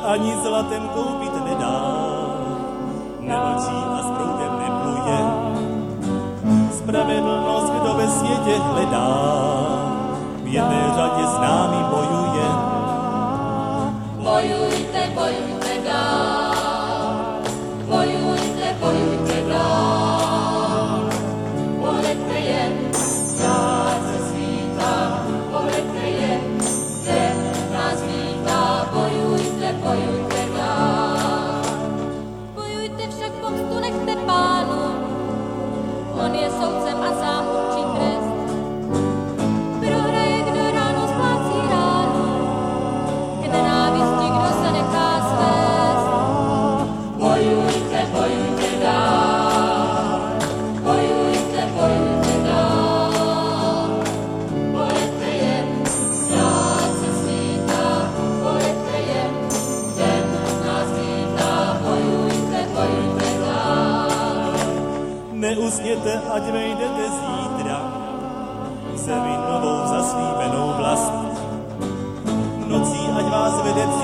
ani zlatem koupit nedá, nemlčí a s proudem nepluje. Spravedlnost, kdo ve světě hledá, v jedné řadě s námi bojuje. Bojujte, bojujte dál, bojujte, bojujte dál. Pohledte jen, rád se svítá, pohledte jen, den nás vítá. Bojujte, bojujte dál. Bojujte však pomstu nechte Pánu, on je soudcem a sám určí trest. Prohraje, kdo ráno splácí ráno, k nenávisti, kdo se nechá svést. Bojujte, bojujte dál, bojujte, bojujte dál. Pohledte jen, rád se svítá, pohledte jen, den nás vítá. Bojujte, bojujte dál. Neusněte, ať vejdete zítra, zemi novou zaslíbenou vlast. Nocí ať vás vede